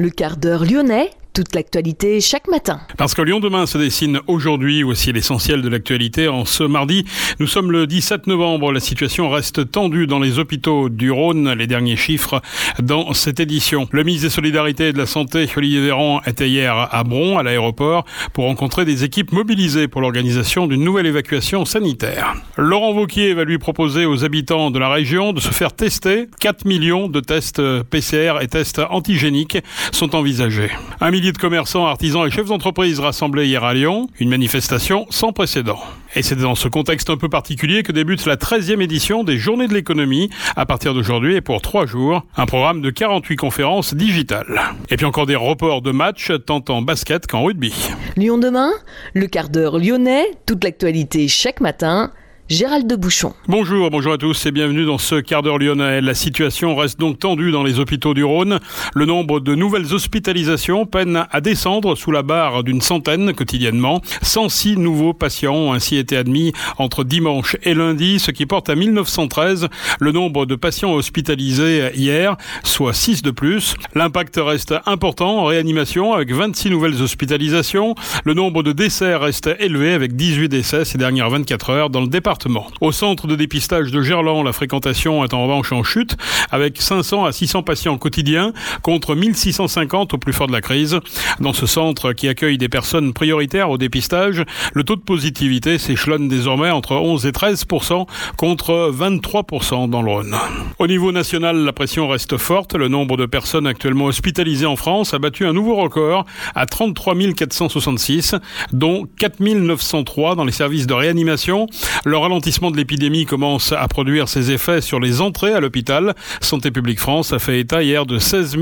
Le quart d'heure lyonnais, toute l'actualité chaque matin. Parce que Lyon demain se dessine aujourd'hui, voici l'essentiel de l'actualité. En ce mardi, nous sommes le 17 novembre. La situation reste tendue dans les hôpitaux du Rhône. Les derniers chiffres dans cette édition. Le ministre des Solidarités et de la Santé, Olivier Véran, était hier à Bron, à l'aéroport, pour rencontrer des équipes mobilisées pour l'organisation d'une nouvelle évacuation sanitaire. Laurent Wauquiez va lui proposer aux habitants de la région de se faire tester. 4 millions de tests PCR et tests antigéniques sont envisagés. Un millier de commerçants, artisans et chefs d'entreprise rassemblés hier à Lyon. Une manifestation sans précédent. Et c'est dans ce contexte un peu particulier que débute la 13e édition des Journées de l'économie, à partir d'aujourd'hui et pour 3 jours. Un programme de 48 conférences digitales. Et puis encore des reports de matchs, tant en basket qu'en rugby. Lyon demain, le quart d'heure lyonnais, toute l'actualité chaque matin. Gérald de Bouchon. Bonjour à tous et bienvenue dans ce quart d'heure lyonnais. La situation reste donc tendue dans les hôpitaux du Rhône. Le nombre de nouvelles hospitalisations peine à descendre sous la barre d'une centaine quotidiennement. 106 nouveaux patients ont ainsi été admis entre dimanche et lundi, ce qui porte à 1913 le nombre de patients hospitalisés hier, soit 6 de plus. L'impact reste important en réanimation avec 26 nouvelles hospitalisations. Le nombre de décès reste élevé avec 18 décès ces dernières 24 heures dans le département. Au centre de dépistage de Gerland, la fréquentation est en revanche en chute, avec 500 à 600 patients quotidiens contre 1650 au plus fort de la crise. Dans ce centre qui accueille des personnes prioritaires au dépistage, le taux de positivité s'échelonne désormais entre 11 et 13% contre 23% dans le Rhône. Au niveau national, la pression reste forte. Le nombre de personnes actuellement hospitalisées en France a battu un nouveau record à 33 466, dont 4 903 dans les services de réanimation. Le ralentissement de l'épidémie commence à produire ses effets sur les entrées à l'hôpital. Santé publique France a fait état hier de 16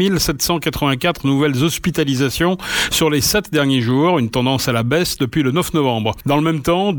784 nouvelles hospitalisations sur les 7 derniers jours, une tendance à la baisse depuis le 9 novembre. Dans le même temps,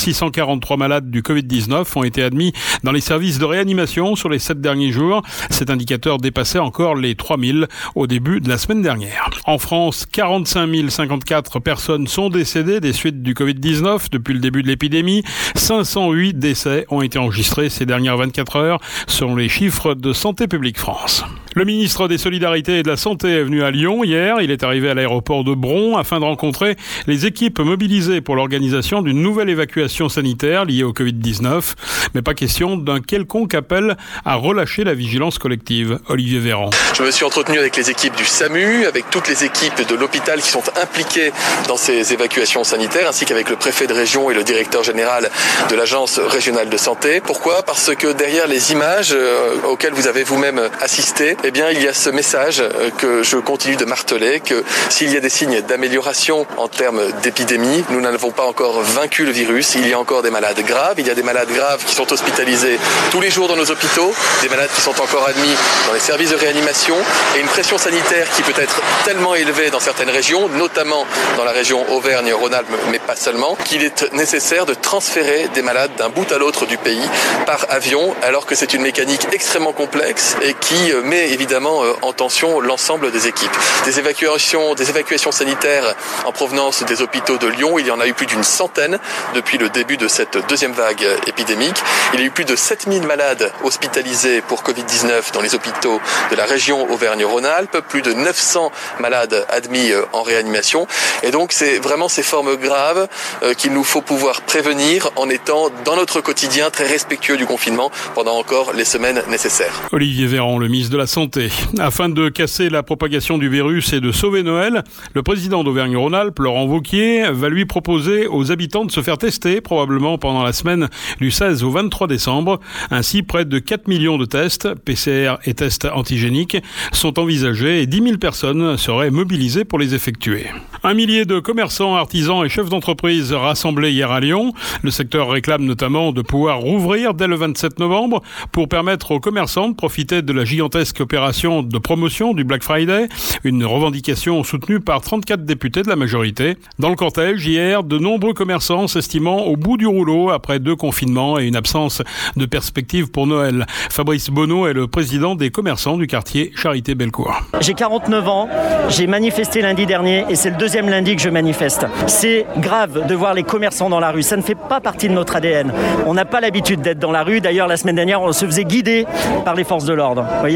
2643 malades du Covid-19 ont été admis dans les services de réanimation sur les 7 derniers jours. Cet indicateur dépassait encore les 3000 au début de la semaine dernière. En France, 45 054 personnes sont décédées des suites du Covid-19 depuis le début de l'épidémie. 508 décès ont été enregistrés ces dernières 24 heures, selon les chiffres de Santé publique France. Le ministre des Solidarités et de la Santé est venu à Lyon hier. Il est arrivé à l'aéroport de Bron afin de rencontrer les équipes mobilisées pour l'organisation d'une nouvelle évacuation sanitaire liée au Covid-19. Mais pas question d'un quelconque appel à relâcher la vigilance collective. Olivier Véran. Je me suis entretenu avec les équipes du SAMU, avec toutes les équipes de l'hôpital qui sont impliquées dans ces évacuations sanitaires, ainsi qu'avec le préfet de région et le directeur général de l'agence régionale de santé. Pourquoi ? Parce que derrière les images auxquelles vous avez vous-même assisté, eh bien, il y a ce message que je continue de marteler, que s'il y a des signes d'amélioration en termes d'épidémie, nous n'avons pas encore vaincu le virus. Il y a encore des malades graves. Il y a des malades graves qui sont hospitalisés tous les jours dans nos hôpitaux, des malades qui sont encore admis dans les services de réanimation et une pression sanitaire qui peut être tellement élevée dans certaines régions, notamment dans la région Auvergne-Rhône-Alpes, mais pas seulement, qu'il est nécessaire de transférer des malades d'un bout à l'autre du pays par avion, alors que c'est une mécanique extrêmement complexe et qui met évidemment en tension l'ensemble des équipes. Des évacuations sanitaires en provenance des hôpitaux de Lyon, il y en a eu plus d'une centaine depuis le début de cette deuxième vague épidémique. Il y a eu plus de 7000 malades hospitalisés pour Covid-19 dans les hôpitaux de la région Auvergne-Rhône-Alpes, plus de 900 malades admis en réanimation. Et donc c'est vraiment ces formes graves qu'il nous faut pouvoir prévenir en étant dans notre quotidien très respectueux du confinement pendant encore les semaines nécessaires. Olivier Véran, le ministre de la Santé. Afin de casser la propagation du virus et de sauver Noël, le président d'Auvergne-Rhône-Alpes, Laurent Wauquiez, va lui proposer aux habitants de se faire tester, probablement pendant la semaine du 16 au 23 décembre. Ainsi, près de 4 millions de tests, PCR et tests antigéniques, sont envisagés et 10 000 personnes seraient mobilisées pour les effectuer. Un millier de commerçants, artisans et chefs d'entreprise rassemblés hier à Lyon. Le secteur réclame notamment de pouvoir rouvrir dès le 27 novembre pour permettre aux commerçants de profiter de la gigantesque opération de promotion du Black Friday, une revendication soutenue par 34 députés de la majorité. Dans le cortège, hier, de nombreux commerçants s'estimant au bout du rouleau après 2 confinements et une absence de perspective pour Noël. Fabrice Bonneau est le président des commerçants du quartier Charité-Bellecour. J'ai 49 ans, j'ai manifesté lundi dernier et c'est le 2e lundi que je manifeste. C'est grave de voir les commerçants dans la rue, ça ne fait pas partie de notre ADN. On n'a pas l'habitude d'être dans la rue, d'ailleurs la semaine dernière on se faisait guider par les forces de l'ordre. Vous voyez, pour vous dire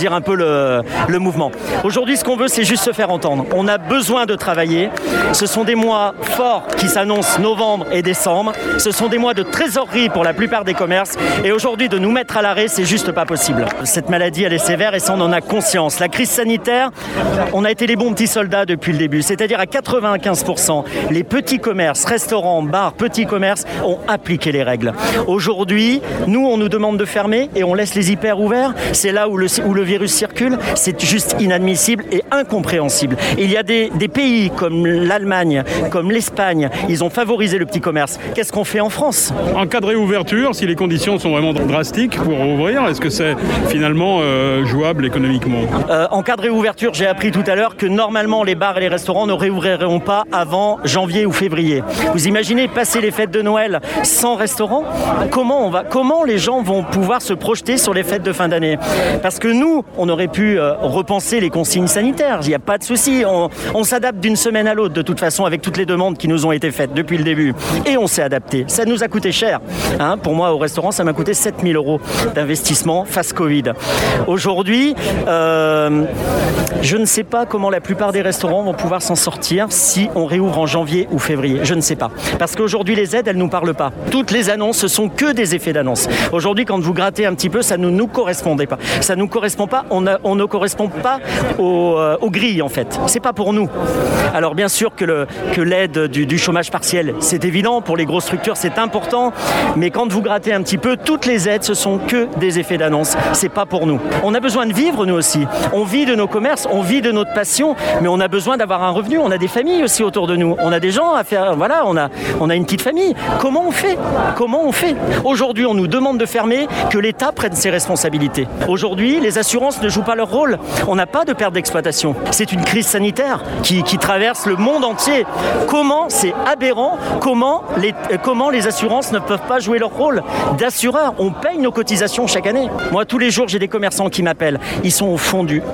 dire un peu le mouvement. Aujourd'hui, ce qu'on veut, c'est juste se faire entendre. On a besoin de travailler. Ce sont des mois forts qui s'annoncent novembre et décembre. Ce sont des mois de trésorerie pour la plupart des commerces. Et aujourd'hui, de nous mettre à l'arrêt, c'est juste pas possible. Cette maladie, elle est sévère et ça, on en a conscience. La crise sanitaire, on a été les bons petits soldats depuis le début. C'est-à-dire à 95%, les petits commerces, restaurants, bars, petits commerces ont appliqué les règles. Aujourd'hui, nous, on nous demande de fermer et on laisse les hyper ouverts. C'est là où le virus circule. C'est juste inadmissible et incompréhensible. Il y a des pays comme l'Allemagne, comme l'Espagne, ils ont favorisé le petit commerce. Qu'est-ce qu'on fait en France ? En cas de réouverture, si les conditions sont vraiment drastiques pour ouvrir, est-ce que c'est finalement jouable économiquement ? En cas de réouverture, j'ai appris tout à l'heure que normalement les bars et les restaurants ne réouvriront pas avant janvier ou février. Vous imaginez passer les fêtes de Noël sans restaurant ? Comment les gens vont pouvoir se projeter sur les fêtes de fin d'année ? Parce que nous, on aurait pu repenser les consignes sanitaires. Il n'y a pas de souci. On s'adapte d'une semaine à l'autre, de toute façon, avec toutes les demandes qui nous ont été faites depuis le début. Et on s'est adapté. Ça nous a coûté cher. Pour moi, au restaurant, ça m'a coûté 7 000 € d'investissement face Covid. Aujourd'hui, je ne sais pas comment la plupart des restaurants vont pouvoir s'en sortir si on réouvre en janvier ou février. Je ne sais pas. Parce qu'aujourd'hui, les aides, elles ne nous parlent pas. Toutes les annonces, ce sont que des effets d'annonce. Aujourd'hui, quand vous grattez un petit peu, ça ne nous correspondait pas. Ça ne nous correspond pas. On ne correspond pas aux grilles, en fait. C'est pas pour nous. Alors, bien sûr que l'aide du chômage partiel, c'est évident. Pour les grosses structures, c'est important. Mais quand vous grattez un petit peu, toutes les aides, ce sont que des effets d'annonce. C'est pas pour nous. On a besoin de vivre, nous aussi. On vit de nos commerces, on vit de notre passion, mais on a besoin d'avoir un revenu. On a des familles aussi autour de nous. On a des gens à faire. Voilà, on a une petite famille. Comment on fait ? Aujourd'hui, on nous demande de fermer, que l'État prenne ses responsabilités. Aujourd'hui, les assurances ne jouent pas leur rôle. On n'a pas de perte d'exploitation. C'est une crise sanitaire qui traverse le monde entier. C'est aberrant, comment les assurances ne peuvent pas jouer leur rôle d'assureur. On paye nos cotisations chaque année. Moi, tous les jours, j'ai des commerçants qui m'appellent. Ils sont au fond du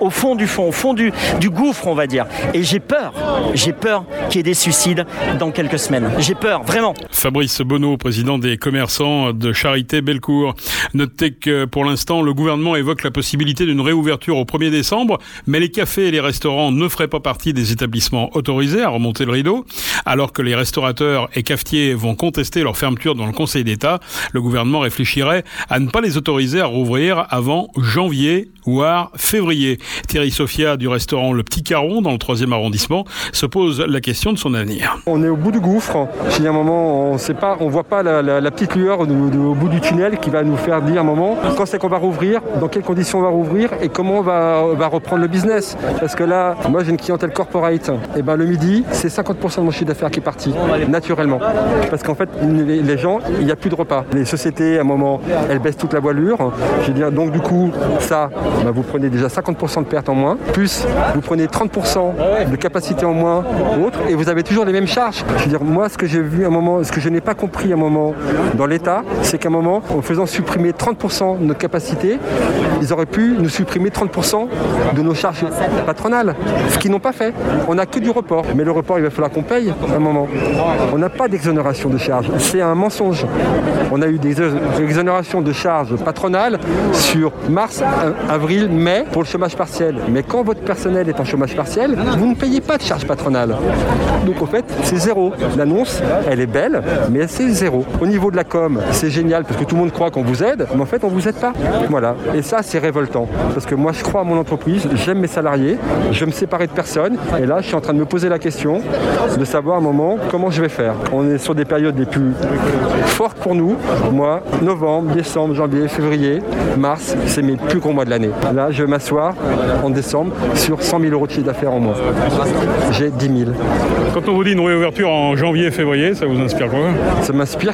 gouffre, on va dire. Et j'ai peur qu'il y ait des suicides dans quelques semaines. J'ai peur, vraiment. Fabrice Bonneau, président des commerçants de Charité Bellecour. Notez que pour l'instant, le gouvernement évoque la possibilité d'une réouverture au 1er décembre, mais les cafés et les restaurants ne feraient pas partie des établissements autorisés à remonter le rideau. Alors que les restaurateurs et cafetiers vont contester leur fermeture dans le Conseil d'État, le gouvernement réfléchirait à ne pas les autoriser à rouvrir avant janvier voire février. Thierry Sophia du restaurant Le Petit Caron dans le 3e arrondissement se pose la question de son avenir. On est au bout du gouffre. Il y a un moment, on voit pas la petite lueur au bout du tunnel qui va nous faire dire un moment quand c'est qu'on va rouvrir, dans quelles conditions on va rouvrir et comment on va reprendre le business. Parce que là, moi j'ai une clientèle corporate. Et le midi, c'est 50% de mon chiffre d'affaires qui est parti, naturellement. Parce qu'en fait, les gens, il n'y a plus de repas. Les sociétés, à un moment, elles baissent toute la voilure. Je veux dire, donc du coup, ça, vous prenez déjà 50% de perte en moins, plus vous prenez 30% de capacité en moins ou autre, et vous avez toujours les mêmes charges. Je veux dire, moi, ce que j'ai vu à un moment, ce que je n'ai pas compris à un moment dans l'État, c'est qu'à un moment, en faisant supprimer 30% de notre capacité, ils auraient pu nous supprimer 30% de nos charges patronales, ce qu'ils n'ont pas fait. On n'a que du report, mais le report, il va falloir qu'on paye à un moment. On n'a pas d'exonération de charges, c'est un mensonge. On a eu des exonérations de charges patronales sur mars, avril, mai pour le chômage partiel. Mais quand votre personnel est en chômage partiel, vous ne payez pas de charges patronales. Donc en fait, c'est zéro. L'annonce, elle est belle, mais c'est zéro. Au niveau de la com, c'est génial parce que tout le monde croit qu'on vous aide, mais en fait, on ne vous aide pas. Voilà. Et ça, c'est révoltant. Parce que moi, je crois à mon entreprise, j'aime mes salariés, je vais me séparer de personne. Et là, je suis en train de me poser la question de savoir à un moment comment je vais faire. On est sur des périodes les plus fortes pour nous. Moi, novembre, décembre, janvier, février, mars, c'est mes plus gros mois de l'année. Là, je vais m'asseoir en décembre sur 100 000 € de chiffre d'affaires en moins. J'ai 10 000. Quand on vous dit une réouverture en janvier, février, ça vous inspire quoi ? Ça m'inspire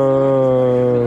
que...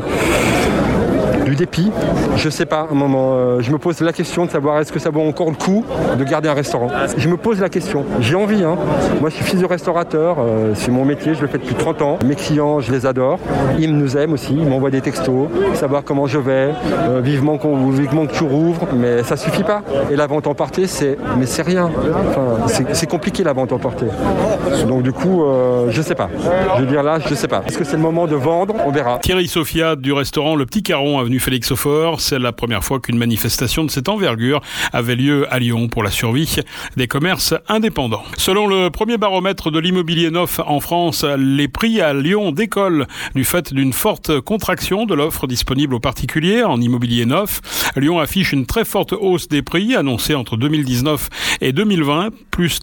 du dépit, je sais pas, un moment, je me pose la question de savoir est-ce que ça vaut encore le coup de garder un restaurant. Je me pose la question, j'ai envie, hein. Moi je suis fils de restaurateur, c'est mon métier, je le fais depuis 30 ans. Mes clients, je les adore, ils nous aiment aussi, ils m'envoient des textos, savoir comment je vais, vivement que tu rouvres, mais ça suffit pas. Et la vente emportée, c'est rien. Enfin, c'est compliqué la vente emportée. Donc du coup, je sais pas. Je veux dire là, je sais pas. Est-ce que c'est le moment de vendre ? On verra. Thierry Sophia du restaurant Le Petit Caron, avenue Félix Aufort. C'est la première fois qu'une manifestation de cette envergure avait lieu à Lyon pour la survie des commerces indépendants. Selon le premier baromètre de l'immobilier neuf en France, les prix à Lyon décollent du fait d'une forte contraction de l'offre disponible aux particuliers en immobilier neuf. Lyon affiche une très forte hausse des prix annoncée entre 2019 et 2020, plus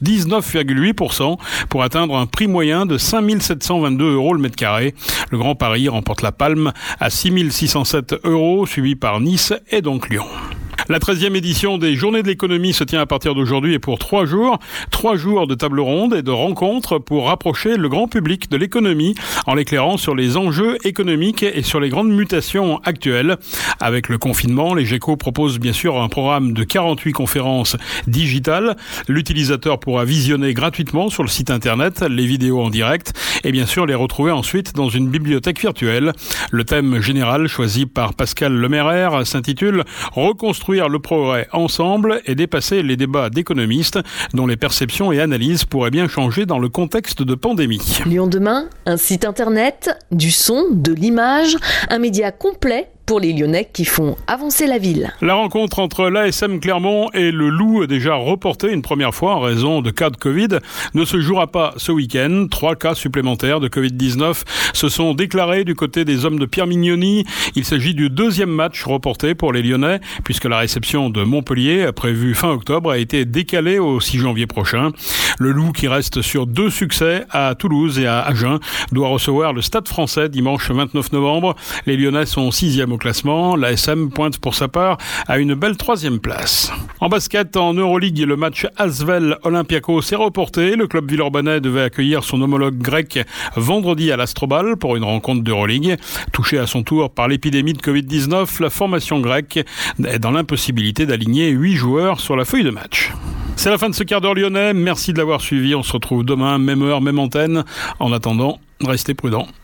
19,8% pour atteindre un prix moyen de 5 722 € le mètre carré. Le Grand Paris remporte la palme à 6 607 €, suivi par Nice et donc Lyon. La 13e édition des Journées de l'économie se tient à partir d'aujourd'hui et pour 3 jours. 3 jours de table ronde et de rencontres pour rapprocher le grand public de l'économie en l'éclairant sur les enjeux économiques et sur les grandes mutations actuelles. Avec le confinement, les GECO proposent bien sûr un programme de 48 conférences digitales. L'utilisateur pourra visionner gratuitement sur le site internet les vidéos en direct et bien sûr les retrouver ensuite dans une bibliothèque virtuelle. Le thème général choisi par Pascal Lemaire s'intitule « Reconstruire le progrès ensemble et dépasser les débats d'économistes dont les perceptions et analyses pourraient bien changer dans le contexte de pandémie. Lyon demain, un site internet, du son, de l'image, un média complet pour les Lyonnais qui font avancer la ville. La rencontre entre l'ASM Clermont et le Loup, déjà reportée une première fois en raison de cas de Covid, ne se jouera pas ce week-end. 3 cas supplémentaires de Covid-19 se sont déclarés du côté des hommes de Pierre Mignoni. Il s'agit du 2e match reporté pour les Lyonnais, puisque la réception de Montpellier, prévue fin octobre, a été décalée au 6 janvier prochain. Le Loup, qui reste sur 2 succès à Toulouse et à Agen, doit recevoir le Stade Français dimanche 29 novembre. Les Lyonnais sont 6e au classement. L'ASM pointe pour sa part à une belle 3e place. En basket, en Euroleague, le match Asvel-Olympiakos est reporté. Le club villeurbanais devait accueillir son homologue grec vendredi à l'Astrobal pour une rencontre d'Euroleague. Touchée à son tour par l'épidémie de Covid-19, la formation grecque est dans l'impossibilité d'aligner 8 joueurs sur la feuille de match. C'est la fin de ce quart d'heure lyonnais. Merci de l'avoir suivi. On se retrouve demain, même heure, même antenne. En attendant, restez prudents.